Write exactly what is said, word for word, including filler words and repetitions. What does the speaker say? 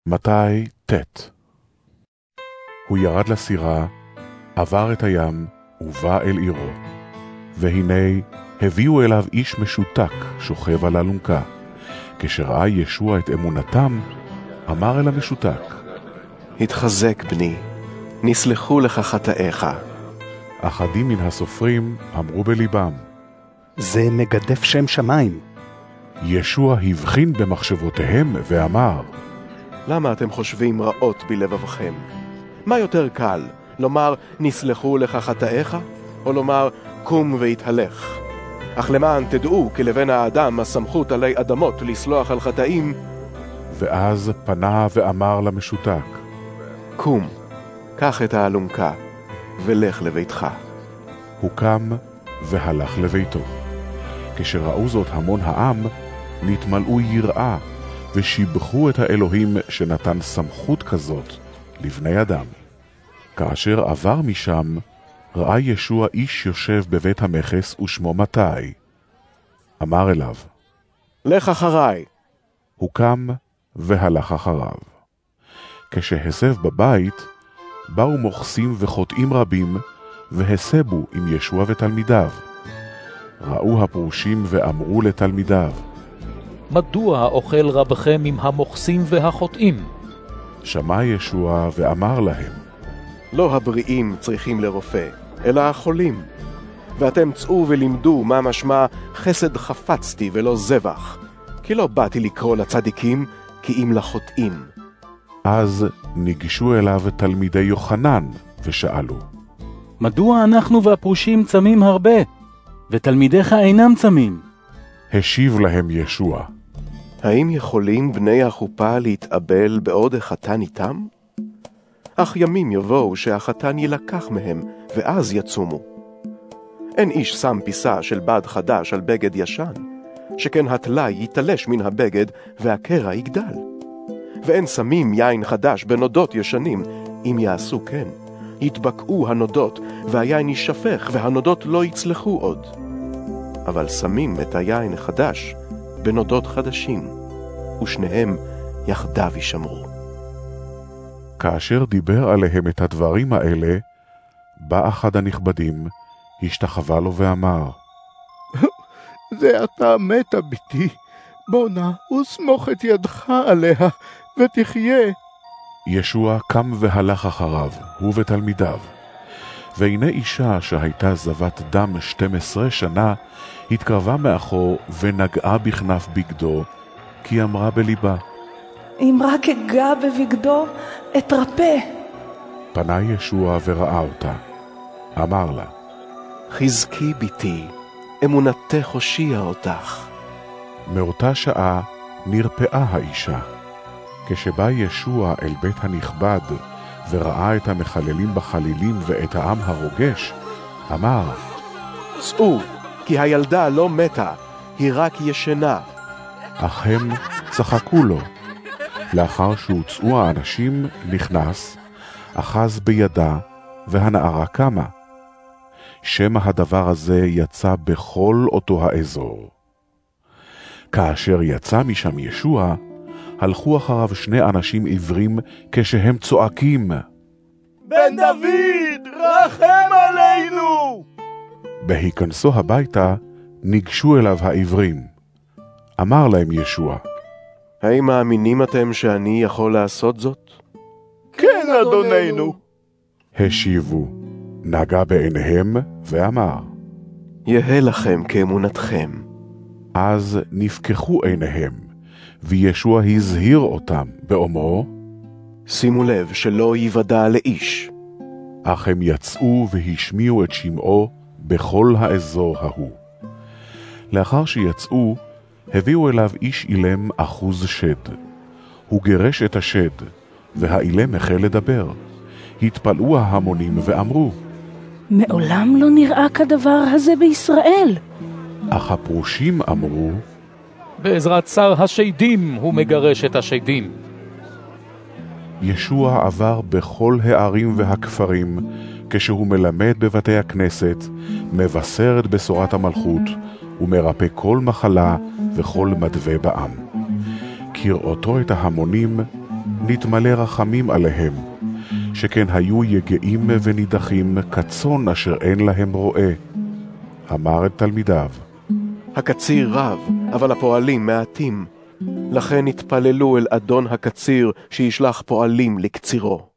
מתי ת' הוא ירד לסירה, עבר את הים ובא אל עירו. והנה הביאו אליו איש משותק שוכב על אלונקה. כשראה ישוע את אמונתם, אמר אל המשותק, התחזק בני, נסלחו לך חטאיך. אחדים מן הסופרים אמרו בליבם, זה מגדף שם שמיים. ישוע הבחין במחשבותיהם ואמר, למה אתם חושבים רעות בלבבכם? מה יותר קל, לומר נסלחו לך חטאיך, או לומר קום והתהלך? אך למען תדעו כי לבן האדם הסמכות עלי אדמות לסלוח על חטאים. ואז פנה ואמר למשותק, קום, קח את האלונקה ולך לביתך. הוא קם והלך לביתו. כשראו זאת המון העם, נתמלאו יראה, ושיבחו את האלוהים שנתן סמכות כזאת לבני אדם. כאשר עבר משם, ראה ישוע איש יושב בבית המכס ושמו מתי. אמר אליו, לך אחריי. הוא קם והלך אחריו. כשהסב בבית, באו מוכסים וחוטאים רבים, והסבו עם ישוע ותלמידיו. ראו הפרושים ואמרו לתלמידיו, מדוע אוכל רבכם עם המוכסים והחוטאים? שמע ישוע ואמר להם, לא הבריאים צריכים לרופא, אלא החולים. ואתם צאו ולמדו מה משמע חסד חפצתי ולא זבח, כי לא באתי לקרוא לצדיקים, כי אם לחוטאים. אז ניגשו אליו תלמידי יוחנן ושאלו, מדוע אנחנו והפרושים צמים הרבה, ותלמידיך אינם צמים? השיב להם ישוע, האם יכולים בני החופה להתאבל בעוד החתן איתם? אך ימים יבואו שהחתן ילקח מהם, ואז יצומו. אין איש שם פיסה של בד חדש על בגד ישן, שכן התלי יתלש מן הבגד והקרע יגדל. ואין שמים יין חדש בנודות ישנים, אם יעשו כן, יתבקעו הנודות, והיין יישפך, והנודות לא יצלחו עוד. אבל שמים את היין החדש בנודות חדשים, ושניהם יחדיו ישמרו. כאשר דיבר עליהם את הדברים האלה, בא אחד הנכבדים, השתחווה לו ואמר, זה אתה מתה ביתי, בוא נא וסמוך את ידך עליה ותחיה. ישוע קם והלך אחריו, הוא ותלמידיו. והנה אישה שהייתה זבת דם שתים עשרה שנה, התקרבה מאחור ונגעה בכנף בגדו, כי אמרה בליבה, אם רק אגע בבגדו, אתרפא. פנה ישוע וראה אותה. אמר לה, חזקי ביתי, אמונתך הושיעה אותך. מאותה שעה נרפאה האישה. כשבא ישוע אל בית הנכבד וראה את המחללים בחלילים ואת העם הרוגש, אמר, צאו, כי הילדה לא מתה, היא רק ישנה. אך הם צחקו לו. לאחר שהוצאו האנשים, נכנס, אחז בידה, והנערה קמה. שמא הדבר הזה יצא בכל אותו האזור. כאשר יצא משם ישוע, הלכו אחריו שני אנשים עיוורים כשהם צועקים, בן דוד, רחם עלינו! בהיכנסו הביתה, ניגשו אליו העיוורים. אמר להם ישוע, האם מאמינים אתם שאני יכול לעשות זאת? כן, אדוננו. השיבו, נגע בעיניהם ואמר, יהא לכם כאמונתכם. אז נפקחו עיניהם, וישוע הזהיר אותם באומרו, שימו לב שלא ייוודע לאיש. אך הם יצאו והשמיעו את שמעו בכל האזור ההוא. לאחר שיצאו, הביאו אליו איש אילם אחוז שד. הוא גירש את השד, והאילם החל לדבר. התפלאו ההמונים ואמרו, מעולם לא נראה כדבר הזה בישראל. אך הפרושים אמרו, בעזרת שר השדים הוא מגרש את השדים. ישוע עבר בכל הערים והכפרים, כשהוא מלמד בבתי הכנסת, מבשר את בשורת המלכות, ומרפא כל מחלה וכל מדווה בעם. כראותו את ההמונים, נתמלא רחמים עליהם, שכן היו יגעים ונידחים כצאן אשר אין להם רועה. אמר את תלמידיו, הקציר רב, אבל הפועלים מעטים. לכן התפללו אל אדון הקציר שישלח פועלים לקצירו.